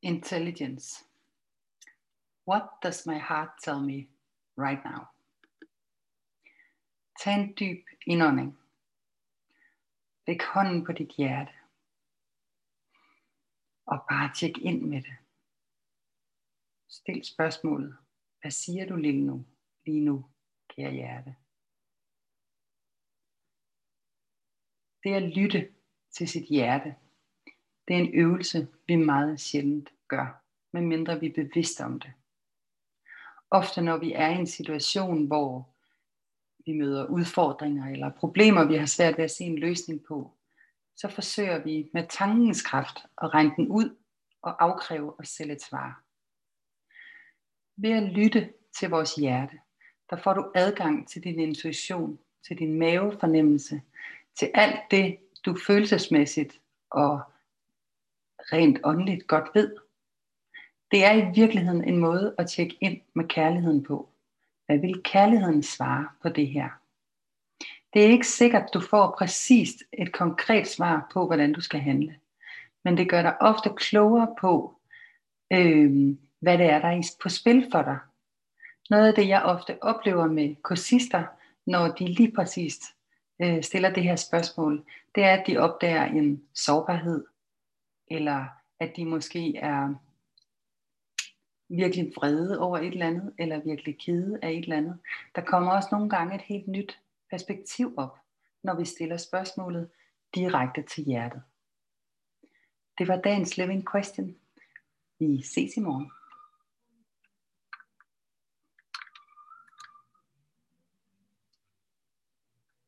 Intelligence. What does my heart tell me right now? Tag en dyb indånding. Læg hånden på dit hjerte. Og bare tjek ind med det. Stil spørgsmålet. Hvad siger du lige nu, kære hjerte? Det at lytte til sit hjerte, det er en øvelse, vi meget sjældent gør, medmindre vi er bevidste om det. Ofte når vi er i en situation, hvor vi møder udfordringer eller problemer, vi har svært ved at se en løsning på, så forsøger vi med tankens kraft at regne den ud og afkræve os selv et svar. Ved at lytte til vores hjerte, der får du adgang til din intuition, til din mavefornemmelse, til alt det, du følelsesmæssigt og rent åndeligt godt ved. Det er i virkeligheden en måde at tjekke ind med kærligheden på. Hvad vil kærligheden svare på det her? Det er ikke sikkert, du får præcist et konkret svar på, hvordan du skal handle. Men det gør dig ofte klogere på, hvad det er, der er på spil for dig. Noget af det, jeg ofte oplever med kursister, når de lige præcist stiller det her spørgsmål, det er, at de opdager en sårbarhed, eller at de måske er virkelig vrede over et eller andet, eller virkelig kede af et eller andet. Der kommer også nogle gange et helt nyt perspektiv op, når vi stiller spørgsmålet direkte til hjertet. Det var dagens Living Question. Vi ses i morgen.